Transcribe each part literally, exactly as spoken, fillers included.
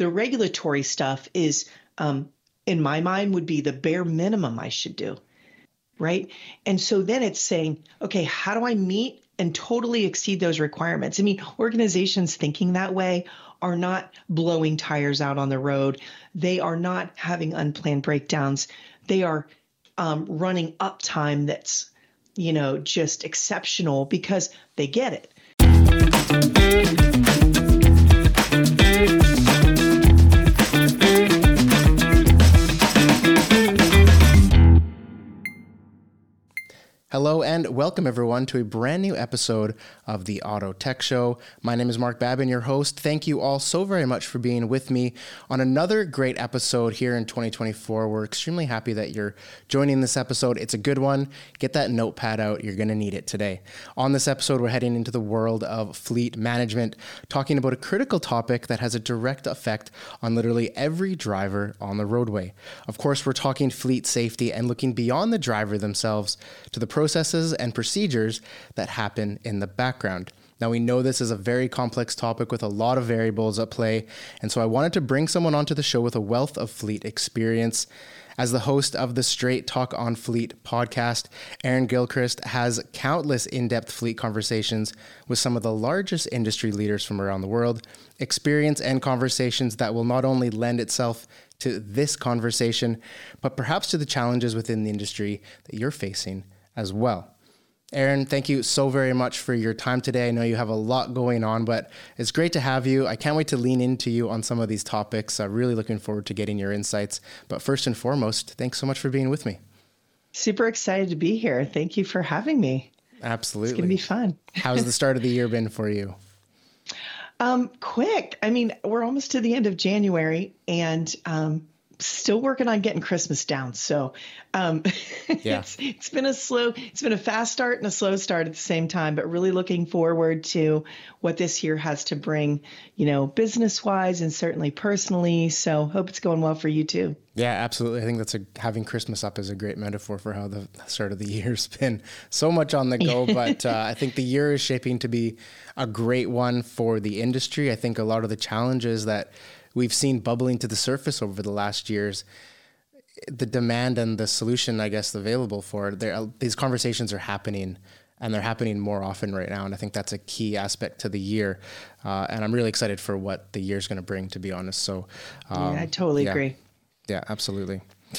the regulatory stuff is, um, in my mind, would be the bare minimum I should do, right? And so then it's saying, okay, how do I meet and totally exceed those requirements? I mean, organizations thinking that way are not blowing tires out on the road. They are not having unplanned breakdowns. They are um, running uptime that's, you know, just exceptional because they get it. Hello and welcome everyone to a brand new episode of the Auto Tech Show. My name is Mark Babin, your host. Thank you all so very much for being with me on another great episode here in twenty twenty-four. We're extremely happy that you're joining this episode. It's a good one. Get that notepad out. You're going to need it today. On this episode, we're heading into the world of fleet management, talking about a critical topic that has a direct effect on literally every driver on the roadway. Of course, we're talking fleet safety and looking beyond the driver themselves to the processes and procedures that happen in the background. Now, we know this is a very complex topic with a lot of variables at play, and so I wanted to bring someone onto the show with a wealth of fleet experience. As the host of the Straight Talk on Fleet podcast, Aaron Gilchrist has countless in-depth fleet conversations with some of the largest industry leaders from around the world, experience and conversations that will not only lend itself to this conversation, but perhaps to the challenges within the industry that you're facing as well. Aaron, thank you so very much for your time today. I know you have a lot going on, but it's great to have you. I can't wait to lean into you on some of these topics. I'm really looking forward to getting your insights. But first and foremost, thanks so much for being with me. Super excited to be here. Thank you for having me. Absolutely. It's going to be fun. How's the start of the year been for you? Um, quick. I mean, we're almost to the end of January and um, still working on getting Christmas down. So um, yeah. it's, it's been a slow, it's been a fast start and a slow start at the same time, but really looking forward to what this year has to bring, you know, business wise and certainly personally. So hope it's going well for you too. Yeah, absolutely. I think that's a, having Christmas up is a great metaphor for how the start of the year's been. So much on the go, but uh, I think the year is shaping to be a great one for the industry. I think a lot of the challenges that we've seen bubbling to the surface over the last years, the demand and the solution, I guess, available for it, there, these conversations are happening and they're happening more often right now. And I think that's a key aspect to the year. Uh, and I'm really excited for what the year's going to bring, to be honest. So um, yeah, I totally yeah. agree. Yeah, absolutely.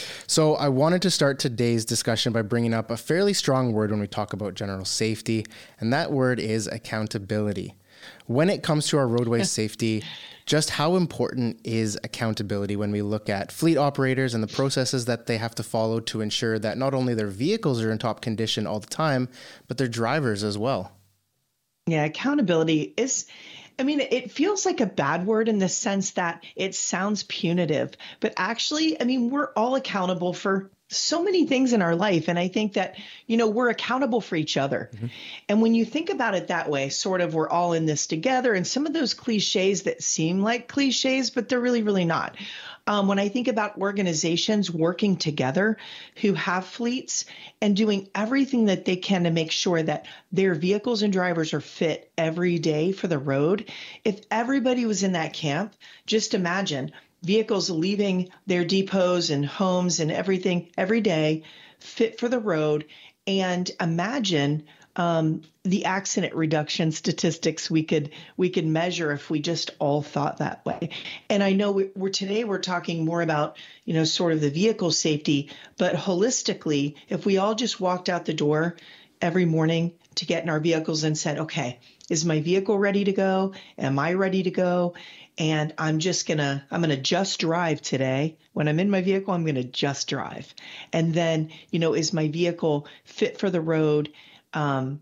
So I wanted to start today's discussion by bringing up a fairly strong word when we talk about general safety, and that word is accountability. When it comes to our roadway safety, just how important is accountability when we look at fleet operators and the processes that they have to follow to ensure that not only their vehicles are in top condition all the time, but their drivers as well? Yeah, accountability is, I mean, it feels like a bad word in the sense that it sounds punitive, but actually, I mean, we're all accountable for so many things in our life. And I think that, you know, we're accountable for each other. Mm-hmm. And when you think about it that way, sort of, we're all in this together, and some of those cliches that seem like cliches, but they're really, really not. Um, when I think about organizations working together who have fleets and doing everything that they can to make sure that their vehicles and drivers are fit every day for the road, if everybody was in that camp, just imagine vehicles leaving their depots and homes and everything every day fit for the road. And imagine um, the accident reduction statistics we could we could measure if we just all thought that way. And I know we, we're today we're talking more about, you know, sort of the vehicle safety, but holistically, if we all just walked out the door every morning to get in our vehicles and said, okay, is my vehicle ready to go? Am I ready to go? And I'm just gonna, I'm gonna just drive today. When I'm in my vehicle, I'm gonna just drive. And then, you know, is my vehicle fit for the road um,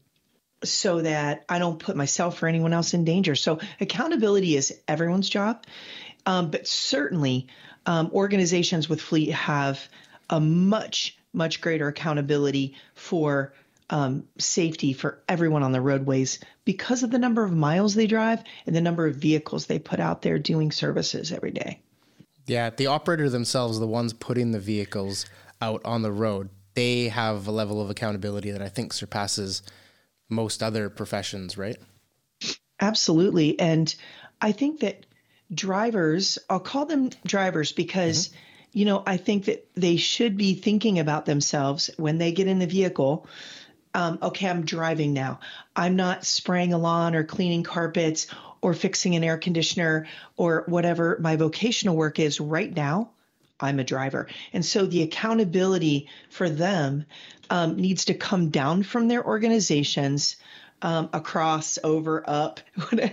so that I don't put myself or anyone else in danger? So accountability is everyone's job. Um, but certainly um, organizations with fleet have a much, much greater accountability for Um, safety for everyone on the roadways because of the number of miles they drive and the number of vehicles they put out there doing services every day. Yeah, the operator themselves, the ones putting the vehicles out on the road, they have a level of accountability that I think surpasses most other professions, right? Absolutely. And I think that drivers, I'll call them drivers because, mm-hmm. you know, I think that they should be thinking about themselves when they get in the vehicle. Um, okay, I'm driving now. I'm not spraying a lawn or cleaning carpets or fixing an air conditioner or whatever my vocational work is right now. I'm a driver. And so the accountability for them um, needs to come down from their organizations, um, across, over, up,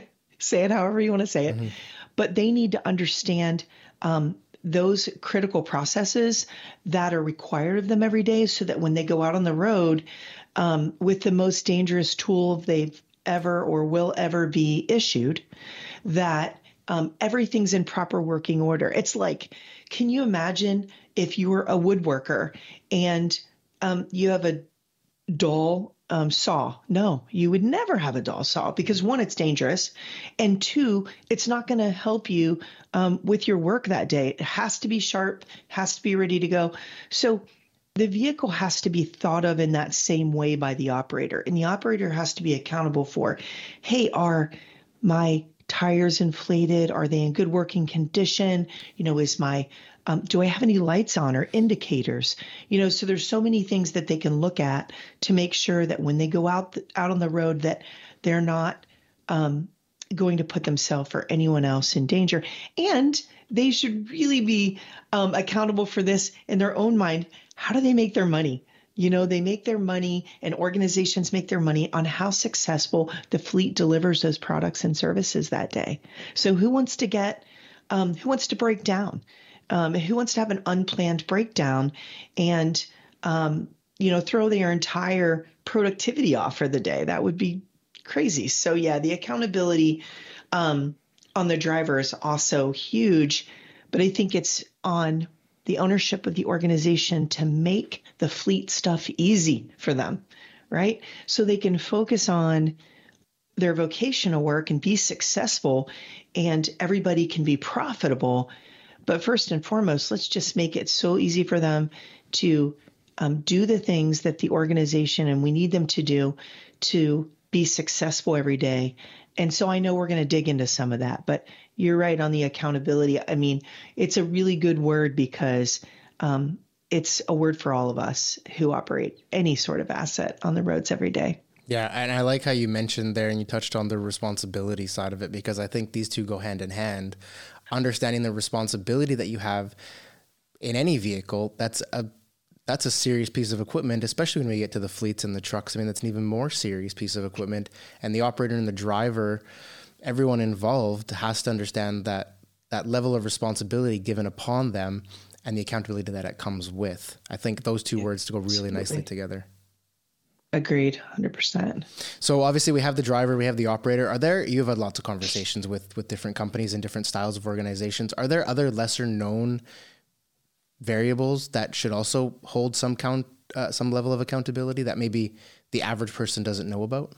say it however you want to say it. Mm-hmm. But they need to understand um, those critical processes that are required of them every day so that when they go out on the road um, with the most dangerous tool they've ever or will ever be issued, that um, everything's in proper working order. It's like, can you imagine if you were a woodworker and um, you have a dull um, saw? No, you would never have a dull saw because one, it's dangerous. And two, it's not going to help you um, with your work that day. It has to be sharp, has to be ready to go. So the vehicle has to be thought of in that same way by the operator. And the operator has to be accountable for, hey, are my tires inflated? Are they in good working condition? You know, is my, um, do I have any lights on or indicators? You know, so there's so many things that they can look at to make sure that when they go out, out on the road, that they're not um, going to put themselves or anyone else in danger. And they should really be um, accountable for this in their own mind. How do they make their money? You know, they make their money and organizations make their money on how successful the fleet delivers those products and services that day. So who wants to get, um, who wants to break down? Um, who wants to have an unplanned breakdown and, um, you know, throw their entire productivity off for the day? That would be crazy. So yeah, the accountability um, on the driver is also huge, but I think it's on the ownership of the organization to make the fleet stuff easy for them, right? So they can focus on their vocational work and be successful and everybody can be profitable. But first and foremost, let's just make it so easy for them to um, do the things that the organization and we need them to do to be successful every day. And so I know we're going to dig into some of that, but you're right on the accountability. I mean, it's a really good word because um, it's a word for all of us who operate any sort of asset on the roads every day. Yeah, and I like how you mentioned there and you touched on the responsibility side of it, because I think these two go hand in hand. Understanding the responsibility that you have in any vehicle, that's a that's a serious piece of equipment, especially when we get to the fleets and the trucks. I mean, that's an even more serious piece of equipment. And the operator and the driver, everyone involved has to understand that that level of responsibility given upon them and the accountability that it comes with. I think those two yeah, words to go really absolutely. nicely together. Agreed, one hundred percent. So obviously we have the driver, we have the operator. Are there, you've had lots of conversations with, with different companies and different styles of organizations. Are there other lesser known variables that should also hold some count, uh, some level of accountability that maybe the average person doesn't know about?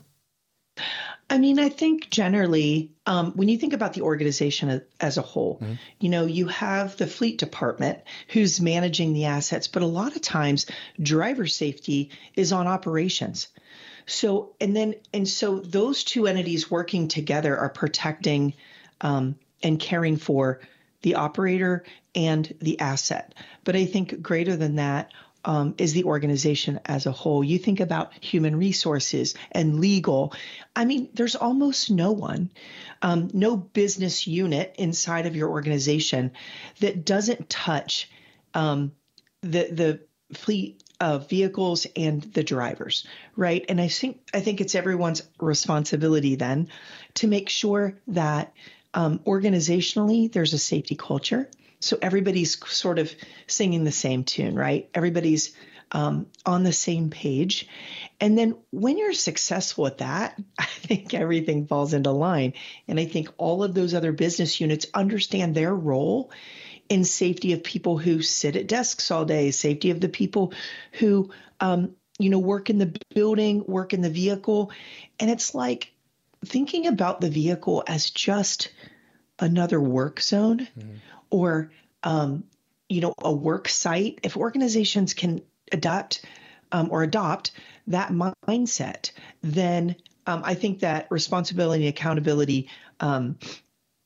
I mean, I think generally, um, when you think about the organization as a whole, mm-hmm. you know, you have the fleet department who's managing the assets, but a lot of times driver safety is on operations. So, and then, and so those two entities working together are protecting um, and caring for the operator and the asset. But I think greater than that um, is the organization as a whole. You think about human resources and legal. I mean, there's almost no one, um, no business unit inside of your organization that doesn't touch um, the the fleet of vehicles and the drivers, right? And I think I think it's everyone's responsibility then to make sure that Um, organizationally, there's a safety culture. So everybody's sort of singing the same tune, right? Everybody's um, on the same page. And then when you're successful at that, I think everything falls into line. And I think all of those other business units understand their role in safety of people who sit at desks all day, safety of the people who, um, you know, work in the building, work in the vehicle. And it's like, thinking about the vehicle as just another work zone mm-hmm. or, um, you know, a work site. If organizations can adapt um, or adopt that mindset, then um, I think that responsibility and accountability um,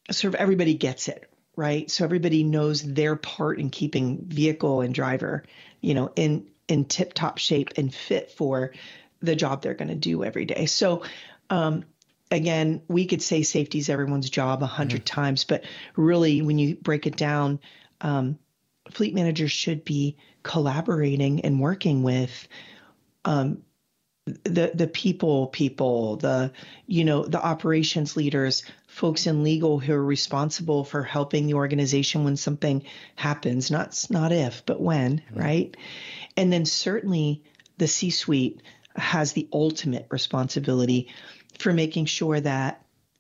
sort of everybody gets it, right? So everybody knows their part in keeping vehicle and driver, you know, in in tip-top shape and fit for the job they're going to do every day. So um, again, we could say safety is everyone's job a hundred mm-hmm. times, but really, when you break it down, um, fleet managers should be collaborating and working with um, the the people, people, the you know the operations leaders, folks in legal who are responsible for helping the organization when something happens. Not not if, but when, mm-hmm. right? And then certainly the C-suite has the ultimate responsibility for making sure that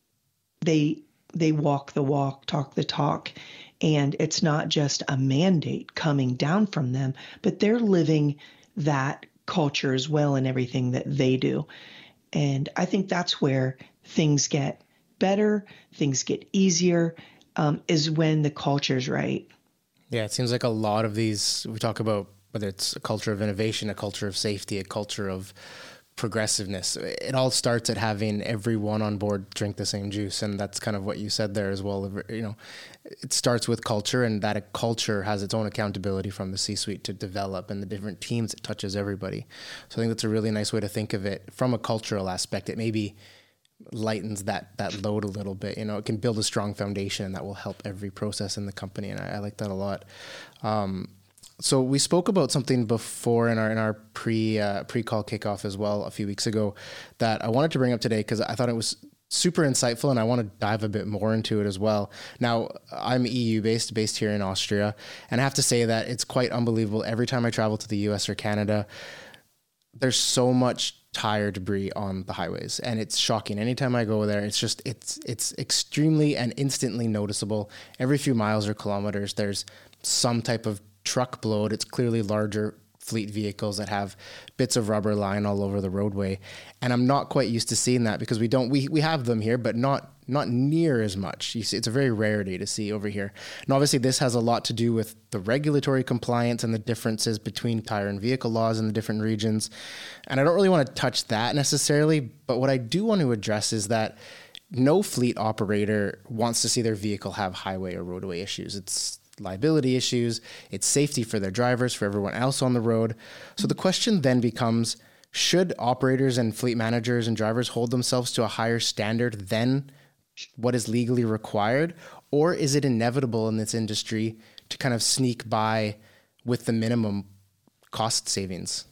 they they walk the walk, talk the talk, and it's not just a mandate coming down from them, but they're living that culture as well in everything that they do. And I think that's where things get better, things get easier, um, is when the culture's right. Yeah, it seems like a lot of these, we talk about whether it's a culture of innovation, a culture of safety, a culture of progressiveness. It all starts at having everyone on board drink the same juice. And that's kind of what you said there as well. You know, it starts with culture, and that a culture has its own accountability from the C-suite to develop, and the different teams, it touches everybody. So I think that's a really nice way to think of it from a cultural aspect. It maybe lightens that that load a little bit. You know, it can build a strong foundation that will help every process in the company. And I, I like that a lot. Um, So we spoke about something before in our in our pre uh, pre-call kickoff as well a few weeks ago that I wanted to bring up today because I thought it was super insightful, and I want to dive a bit more into it as well. Now, I'm E U based, based here in Austria, and I have to say that it's quite unbelievable. Every time I travel to the U S or Canada, there's so much tire debris on the highways, and it's shocking. Anytime I go there, it's just it's it's extremely and instantly noticeable. Every few miles or kilometers, there's some type of truck load. It's clearly larger fleet vehicles that have bits of rubber lying all over the roadway. And I'm not quite used to seeing that because we don't, we, we have them here, but not, not near as much. You see, it's a very rarity to see over here. And obviously this has a lot to do with the regulatory compliance and the differences between tire and vehicle laws in the different regions. And I don't really want to touch that necessarily, but what I do want to address is that no fleet operator wants to see their vehicle have highway or roadway issues. It's liability issues, it's safety for their drivers, for everyone else on the road. So the question then becomes, should operators and fleet managers and drivers hold themselves to a higher standard than what is legally required? Or is it inevitable in this industry to kind of sneak by with the minimum cost savings?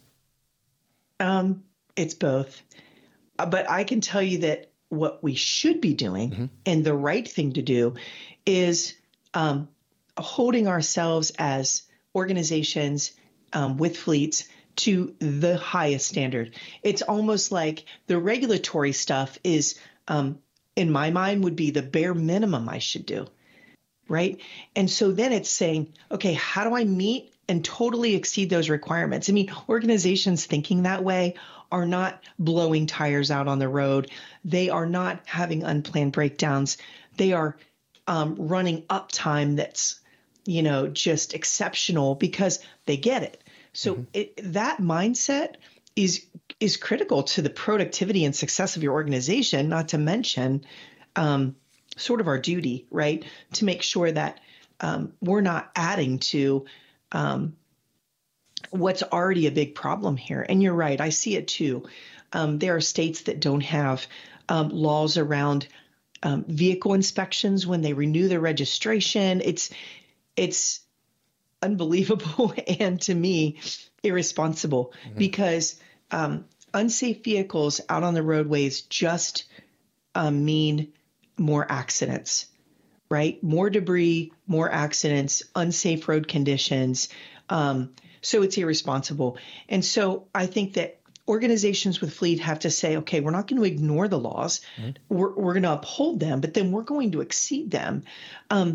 Um, it's both. Uh, but I can tell you that what we should be doing mm-hmm. and the right thing to do is um, holding ourselves as organizations um, with fleets to the highest standard. It's almost like the regulatory stuff is, um, in my mind, would be the bare minimum I should do, right? And so then it's saying, okay, how do I meet and totally exceed those requirements? I mean, organizations thinking that way are not blowing tires out on the road. They are not having unplanned breakdowns. They are um, running uptime that's you know, just exceptional because they get it. So mm-hmm. it, that mindset is is critical to the productivity and success of your organization, not to mention um, sort of our duty, right, to make sure that um, we're not adding to um, what's already a big problem here. And you're right, I see it too. Um, there are states that don't have um, laws around um, vehicle inspections when they renew their registration. It's It's unbelievable and to me irresponsible mm-hmm. because um, unsafe vehicles out on the roadways just um, mean more accidents, right? More debris, more accidents, unsafe road conditions. Um, so it's irresponsible. And so I think that organizations with fleet have to say, okay, we're not going to ignore the laws. Mm-hmm. We're, we're going to uphold them, but then we're going to exceed them. Um,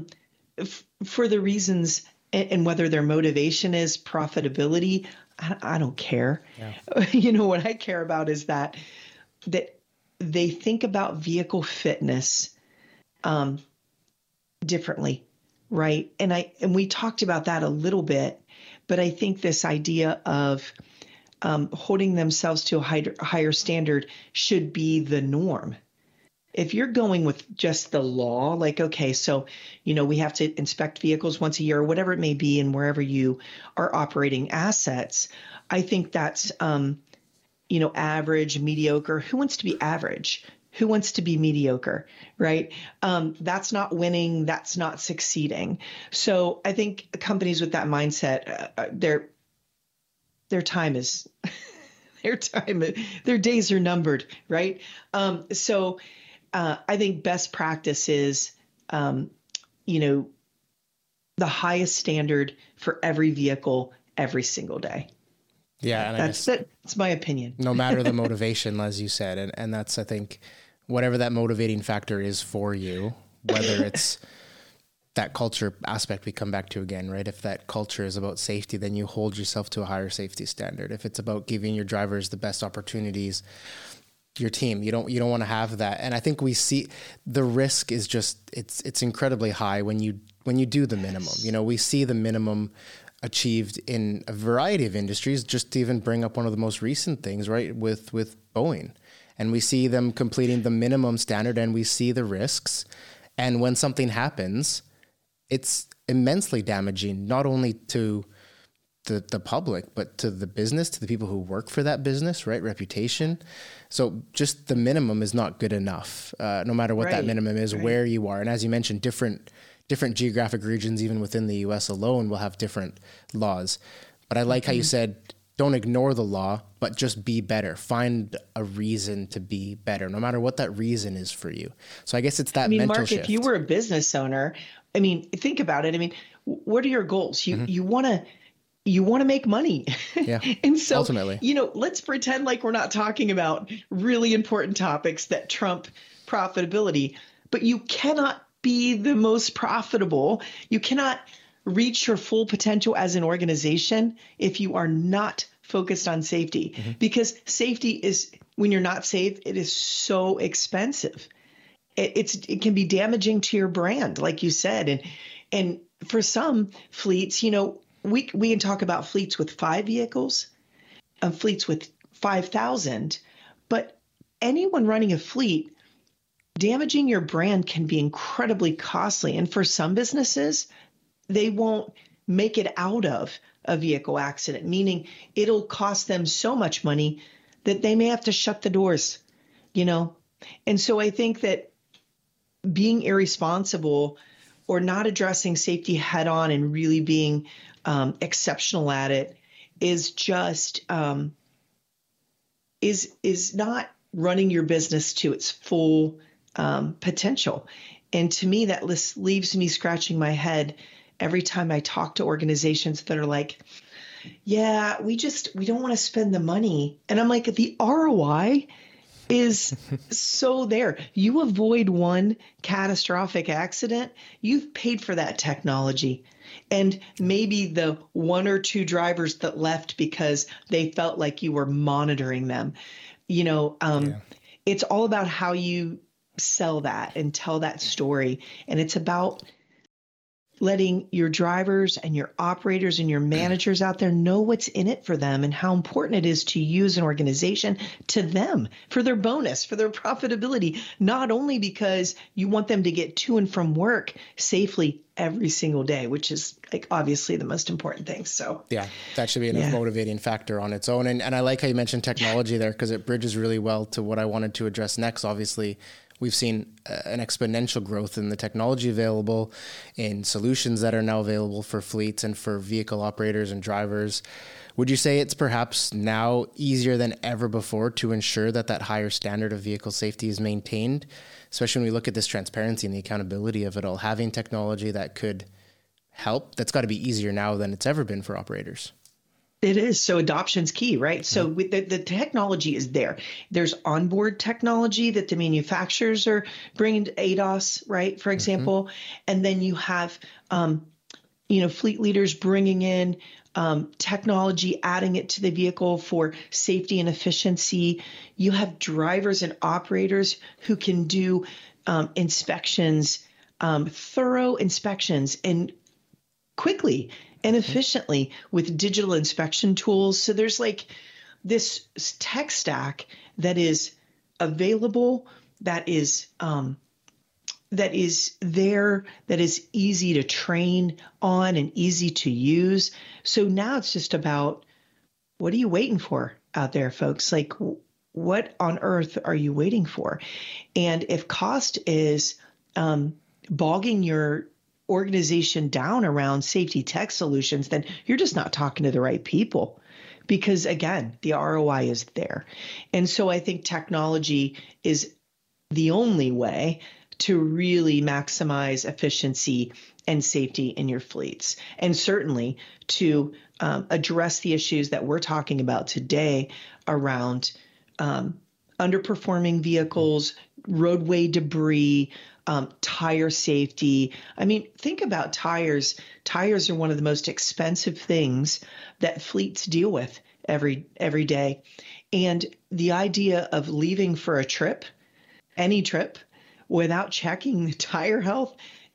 for the reasons and whether their motivation is profitability, I, I don't care. Yeah. You know, what I care about is that that they think about vehicle fitness um, differently, right? And I and we talked about that a little bit, but I think this idea of um, holding themselves to a higher, higher standard should be the norm. if you're going with just the law, like, okay, so, you know, we have to inspect vehicles once a year or whatever it may be, and wherever you are operating assets, I think that's, um, you know, average, mediocre. Who wants to be average? Who wants to be mediocre, right? Um, that's not winning. That's not succeeding. So I think companies with that mindset, uh, their their time is their time, their days are numbered, right? Um, so uh, I think best practice is, um, you know, the highest standard for every vehicle every single day. Yeah, and that's I guess, that's my opinion. No matter the motivation, as you said, and, and that's, I think, whatever that motivating factor is for you, whether it's that culture aspect we come back to again, right? If that culture is about safety, then you hold yourself to a higher safety standard. If it's about giving your drivers the best opportunities, your team, you don't you don't want to have that. And I think we see the risk is just it's it's incredibly high when you when you do the minimum. You know, we see the minimum achieved in a variety of industries. Just to even bring up one of the most recent things, right, with with Boeing. And we see them completing the minimum standard, and we see the risks. And when something happens, it's immensely damaging, not only to the, the public, but to the business, to the people who work for that business, right? Reputation. So just the minimum is not good enough, uh, no matter what right. that minimum is, right. Where you are. And as you mentioned, different different geographic regions, even within the U S alone, will have different laws. But I like mm-hmm. how you said, don't ignore the law, but just be better. Find a reason to be better, no matter what that reason is for you. So I guess it's that I mean, mental Mark, shift. If you were a business owner, I mean, think about it. I mean, what are your goals? You mm-hmm. you want to you want to make money. Yeah. And so, ultimately, you know, let's pretend like we're not talking about really important topics that trump profitability, but you cannot be the most profitable. You cannot reach your full potential as an organization if you are not focused on safety, mm-hmm. because safety is, when you're not safe, it is so expensive. It, it's it can be damaging to your brand, like you said. And and for some fleets, you know, we we can talk about fleets with five vehicles, um, fleets with five thousand, but anyone running a fleet, damaging your brand can be incredibly costly. And for some businesses, they won't make it out of a vehicle accident, meaning it'll cost them so much money that they may have to shut the doors, you know? And so I think that being irresponsible or not addressing safety head on and really being um, exceptional at it is just, um, is, is not running your business to its full um, potential. And to me, that list leaves me scratching my head every time I talk to organizations that are like, yeah, we just, we don't want to spend the money. And I'm like, the R O I is so there. You avoid one catastrophic accident, you've paid for that technology. And maybe the one or two drivers that left because they felt like you were monitoring them. You know, um, yeah. It's all about how you sell that and tell that story. And it's about letting your drivers and your operators and your managers out there know what's in it for them and how important it is to use an organization to them for their bonus, for their profitability, not only because you want them to get to and from work safely every single day, which is like obviously the most important thing. So yeah, that should be enough yeah. motivating factor on its own. And, and I like how you mentioned technology there, because it bridges really well to what I wanted to address next. Obviously, we've seen uh, an exponential growth in the technology available, in solutions that are now available for fleets and for vehicle operators and drivers. Would you say it's perhaps now easier than ever before to ensure that that higher standard of vehicle safety is maintained, especially when we look at this transparency and the accountability of it all? Having technology that could help, that's got to be easier now than it's ever been for operators. It is. So adoption's key, right? So with the, the technology is there. There's onboard technology that the manufacturers are bringing to A D A S, right? For example, mm-hmm. and then you have, um, you know, fleet leaders bringing in um, technology, adding it to the vehicle for safety and efficiency. You have drivers and operators who can do um, inspections, um, thorough inspections, and quickly and efficiently with digital inspection tools. So there's like this tech stack that is available that is um, that is there, that is easy to train on and easy to use. So now it's just about, what are you waiting for out there, folks? Like, what on earth are you waiting for? And if cost is um, bogging your organization down around safety tech solutions, then you're just not talking to the right people. Because again, the R O I is there. And so I think technology is the only way to really maximize efficiency and safety in your fleets. And certainly to um, address the issues that we're talking about today around um, underperforming vehicles, roadway debris, um, tire safety. I mean, think about tires. Tires are one of the most expensive things that fleets deal with every every day. And the idea of leaving for a trip, any trip, without checking the tire health,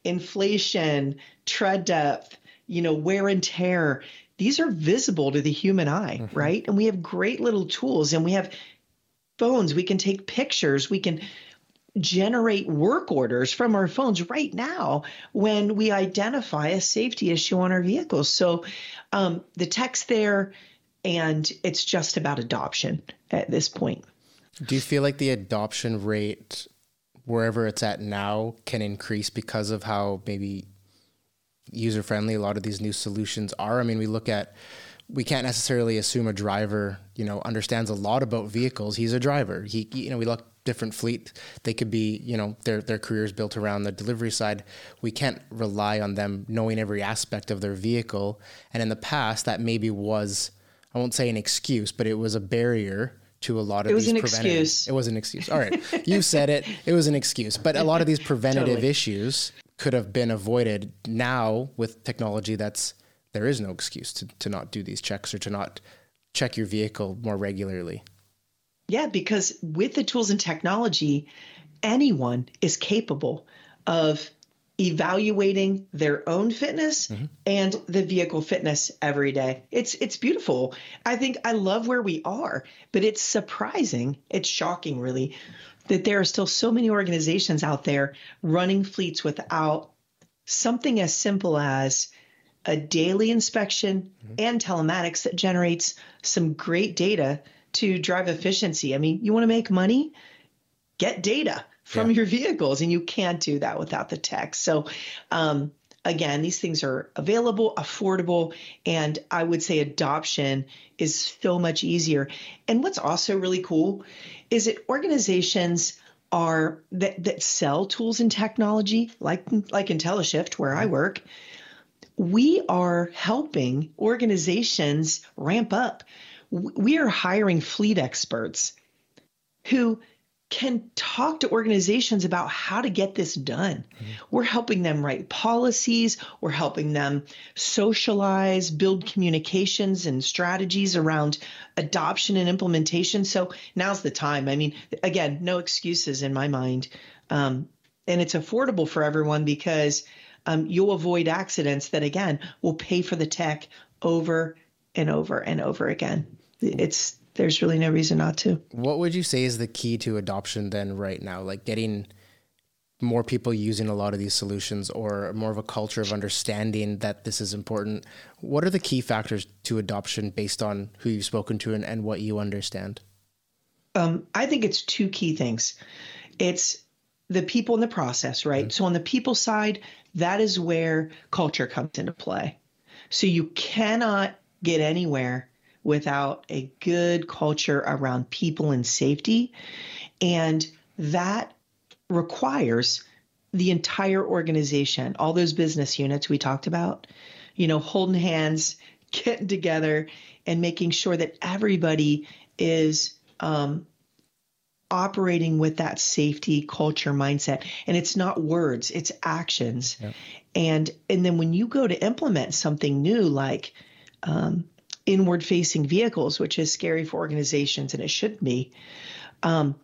inflation, tread depth, you know, wear and tear, these are visible to the human eye, mm-hmm. right? And we have great little tools, and we have phones. We can take pictures. We can generate work orders from our phones right now when we identify a safety issue on our vehicles. So um, the tech's there, and it's just about adoption at this point. Do you feel like the adoption rate, wherever it's at now, can increase because of how maybe user-friendly a lot of these new solutions are? I mean, we look at, we can't necessarily assume a driver, you know, understands a lot about vehicles. He's a driver. He, you know, we look different fleet. They could be, you know, their their careers built around the delivery side. We can't rely on them knowing every aspect of their vehicle. And in the past, that maybe was, I won't say an excuse, but it was a barrier to a lot of it was these an preventative. Excuse. It was an excuse. All right, you said it. It was an excuse. But a lot of these preventative Totally. issues could have been avoided. Now with technology, that's there is no excuse to to not do these checks or to not check your vehicle more regularly. Yeah, because with the tools and technology, anyone is capable of evaluating their own fitness mm-hmm. and the vehicle fitness every day. It's it's beautiful. I think I love where we are, but it's surprising, it's shocking really, that there are still so many organizations out there running fleets without something as simple as a daily inspection mm-hmm. and telematics that generates some great data to drive efficiency. I mean, you want to make money? Get data from yeah. your vehicles, and you can't do that without the tech. So um, again, these things are available, affordable, and I would say adoption is so much easier. And what's also really cool is that organizations are that, that sell tools and technology, like, like IntelliShift, where I work, we are helping organizations ramp up. We are hiring fleet experts who can talk to organizations about how to get this done. Mm-hmm. We're helping them write policies. We're helping them socialize, build communications and strategies around adoption and implementation. So now's the time. I mean, again, no excuses in my mind. Um, and it's affordable for everyone because um, you'll avoid accidents that, again, will pay for the tech over and over and over again. It's there's really no reason not to. What would you say is the key to adoption then right now? Like getting more people using a lot of these solutions or more of a culture of understanding that this is important. What are the key factors to adoption based on who you've spoken to and, and what you understand? Um, I think it's two key things. It's the people in the process, right? Mm-hmm. So on the people side, that is where culture comes into play. So you cannot get anywhere without a good culture around people and safety. And that requires the entire organization, all those business units we talked about, you know, holding hands, getting together and making sure that everybody is um, operating with that safety culture mindset. And it's not words, it's actions. Yep. And, and then when you go to implement something new, like, um, inward facing vehicles, which is scary for organizations, and it should be. Um,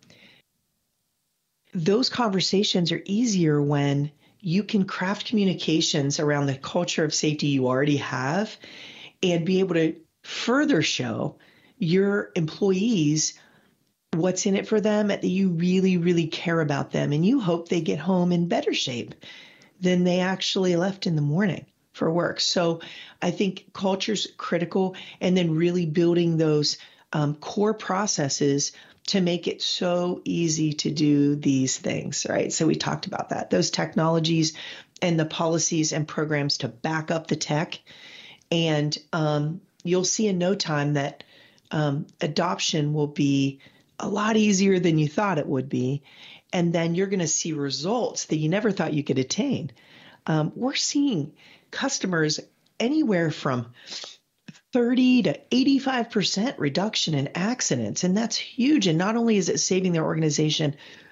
those conversations are easier when you can craft communications around the culture of safety you already have and be able to further show your employees what's in it for them, that you really, really care about them, and you hope they get home in better shape than they actually left in the morning for work. So I think culture's critical, and then really building those um, core processes to make it so easy to do these things, right? So we talked about that, those technologies and the policies and programs to back up the tech. And um, you'll see in no time that um, adoption will be a lot easier than you thought it would be. And then you're going to see results that you never thought you could attain. Um, we're seeing customers anywhere from thirty to eighty-five percent reduction in accidents. And that's huge. And not only is it saving their organization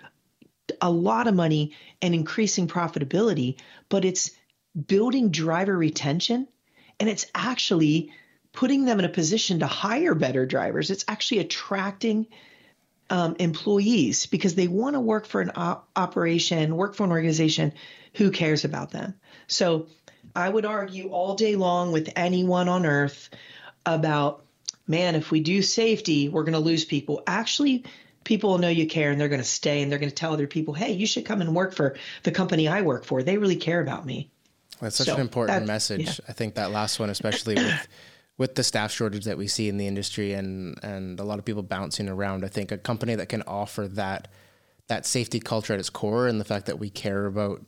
a lot of money and increasing profitability, but it's building driver retention, and it's actually putting them in a position to hire better drivers. It's actually attracting um, employees because they want to work for an op- operation, work for an organization who cares about them. So I would argue all day long with anyone on earth about, man, if we do safety, we're going to lose people. Actually, people will know you care, and they're going to stay, and they're going to tell other people, hey, you should come and work for the company I work for. They really care about me. That's such so an important that, message. Yeah. I think that last one, especially with with the staff shortage that we see in the industry, and and a lot of people bouncing around, I think a company that can offer that that safety culture at its core, and the fact that we care about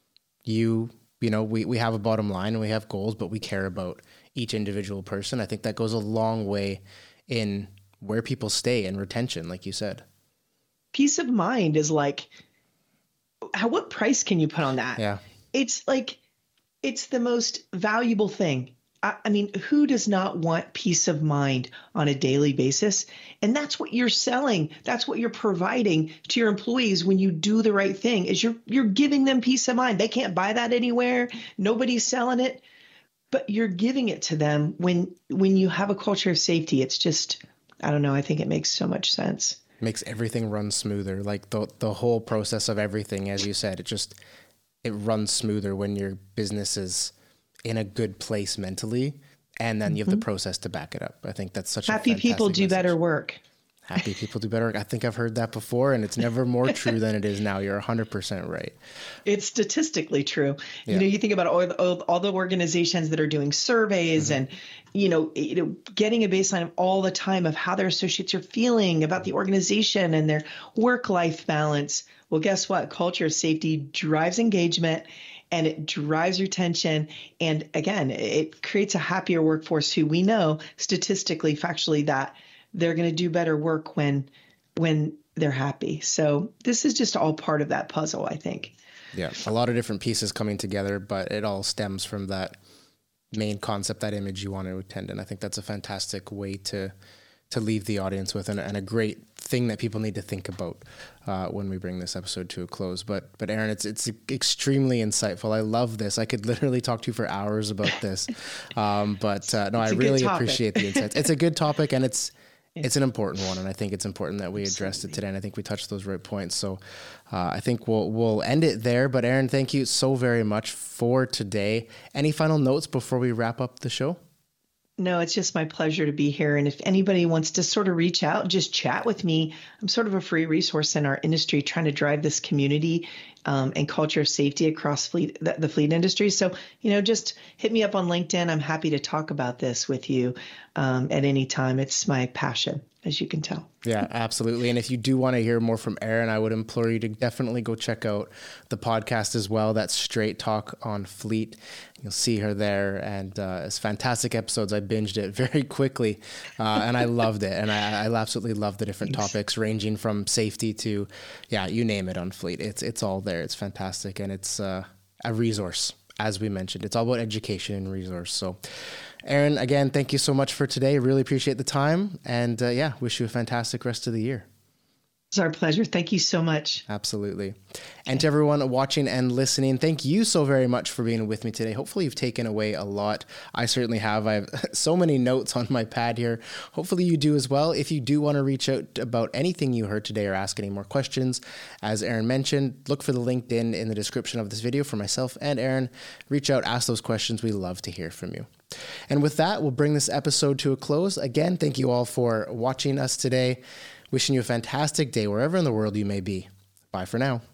you, you know, we, we have a bottom line and we have goals, but we care about each individual person. I think that goes a long way in where people stay and retention, like you said. Peace of mind is like, how, what price can you put on that? Yeah. It's like, it's the most valuable thing. I, I mean, who does not want peace of mind on a daily basis? And that's what you're selling. That's what you're providing to your employees when you do the right thing, is you're, you're giving them peace of mind. They can't buy that anywhere. Nobody's selling it, but you're giving it to them when, when you have a culture of safety. It's just, I don't know. I think it makes so much sense. Makes everything run smoother. Like the the whole process of everything, as you said, it just, it runs smoother when your business is in a good place mentally, and then mm-hmm. you have the process to back it up. I think that's such happy a happy people do message. Better work. Happy people do better work. I think I've heard that before, and it's never more true than it is now. You're one hundred percent right. It's statistically true. Yeah. You know, you think about all the, all the organizations that are doing surveys mm-hmm. and, you know, you know, getting a baseline all the time of how their associates are feeling about the organization and their work-life balance. Well, guess what? Culture of safety drives engagement, and it drives retention. And again, it creates a happier workforce who we know statistically, factually, that they're going to do better work when when they're happy. So this is just all part of that puzzle, I think. Yeah, a lot of different pieces coming together, but it all stems from that main concept, that image you want to attend. And I think that's a fantastic way to to leave the audience with, and, and a great thing that people need to think about uh, when we bring this episode to a close. But but Erin, it's it's extremely insightful. I love this. I could literally talk to you for hours about this. Um, but uh, no, I really appreciate the insights. It's a good topic, and it's it's an important one, and I think it's important that we Absolutely. addressed it today. And I think we touched those right points. So uh, I think we'll we'll end it there. But Erin, thank you so very much for today. Any final notes before we wrap up the show? No, it's just my pleasure to be here. And if anybody wants to sort of reach out, just chat with me. I'm sort of a free resource in our industry trying to drive this community um, and culture of safety across fleet, the, the fleet industry. So, you know, just hit me up on LinkedIn. I'm happy to talk about this with you um, at any time. It's my passion, as you can tell. Yeah, absolutely. And if you do want to hear more from Erin, I would implore you to definitely go check out the podcast as well. That's Straight Talk on Fleet. You'll see her there, and uh, it's fantastic episodes. I binged it very quickly, uh, and I loved it. And I, I absolutely love the different Thanks. topics, ranging from safety to, yeah, you name it on Fleet. It's it's all there. It's fantastic, and it's uh, a resource, as we mentioned. It's all about education and resource. So, Erin, again, thank you so much for today. Really appreciate the time, and uh, yeah, wish you a fantastic rest of the year. It's our pleasure. Thank you so much. Absolutely. And to everyone watching and listening, thank you so very much for being with me today. Hopefully you've taken away a lot. I certainly have. I have so many notes on my pad here. Hopefully you do as well. If you do want to reach out about anything you heard today or ask any more questions, as Erin mentioned, look for the LinkedIn in the description of this video for myself and Erin. Reach out, ask those questions. We love to hear from you. And with that, we'll bring this episode to a close. Again, thank you all for watching us today. Wishing you a fantastic day wherever in the world you may be. Bye for now.